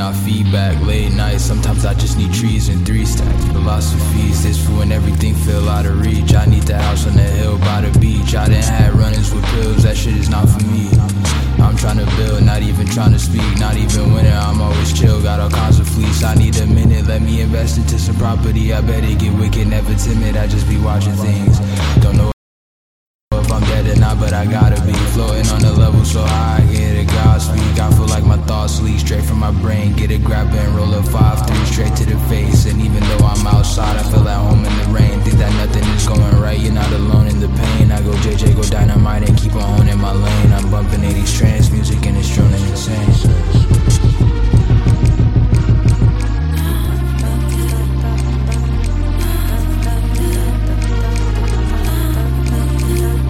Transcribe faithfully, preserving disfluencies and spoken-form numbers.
not feedback. Late nights, sometimes I just need trees and three stacks. Philosophies, this fool and everything feel out of reach. I need the house on the hill by the beach. I done had run-ins with pills, that shit is not for me. I'm trying to build, not even trying to speak. Not even winning, I'm always chill, got all kinds of fleece. I need a minute, let me invest into some property. I bet it get wicked, never timid, I just be watching things. Don't know if I'm dead or not, but I gotta be floating on the level so high, I get a God speak. I feel like my thoughts leak straight from my brain. Get a grab and roll a five three straight to the face. And even though I'm outside, I feel at home in the rain. Think that nothing is going right, you're not alone in